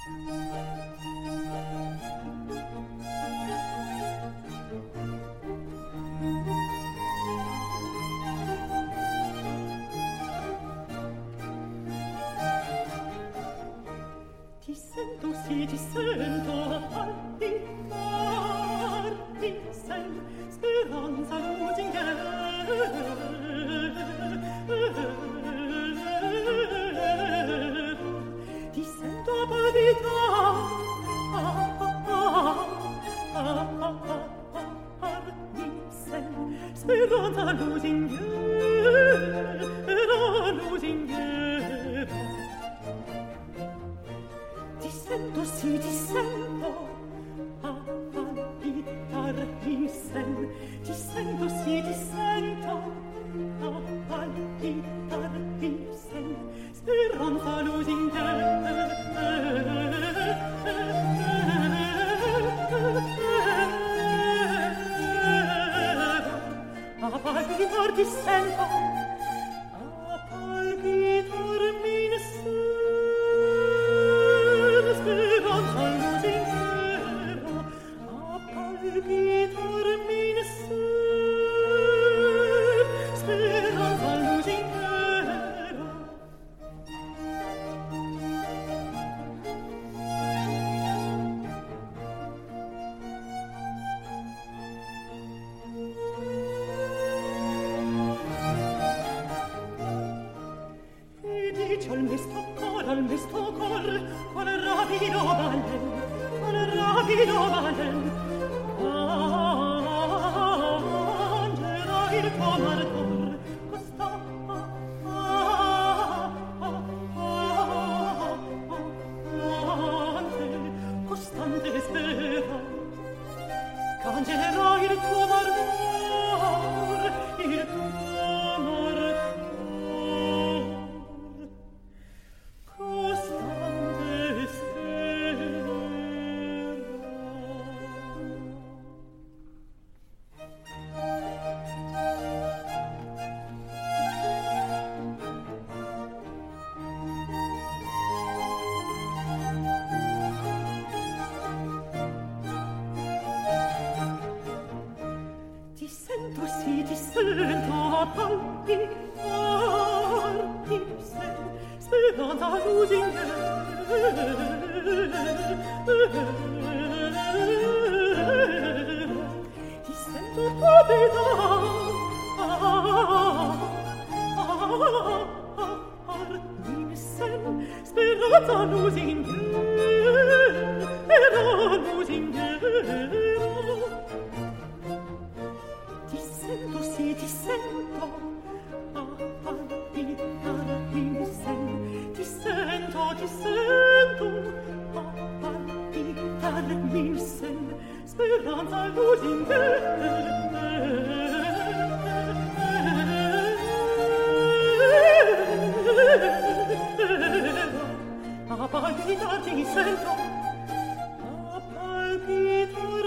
Ti sento, sì, ti sento, palpitar, ti sento, speranza lusinghiera. Ti sento palpitar, ti sento, speranza lusinghiera, lusinghiera. Ti sento, sì, ti sento, palpitar, mi sento, ti sento, sì, ti sento, palpitar, mi sento, speranza lusinghiera. Palpitar, ti sento, palpitar, mi sento, speranza lusinghiera, palpitar, mi sento, speranza lusinghiera. Al mesto cor, qual rapido valen, qual rapido valen. Angela il comardor, costante spera, cangerà il tuo mardor, il tuo mardor. Ti sento, sì, ti sento, palpitar, ti sento, speranza lusinghiera. Ti sento palpitar, mi sento, speranza lusinghiera, lusinghiera. Ti sento, sì, ti sento, palpitar, mi sento, ti sento, palpitar, mi sento, speranza lusinghiera. Palpitar, ti sento, palpitar,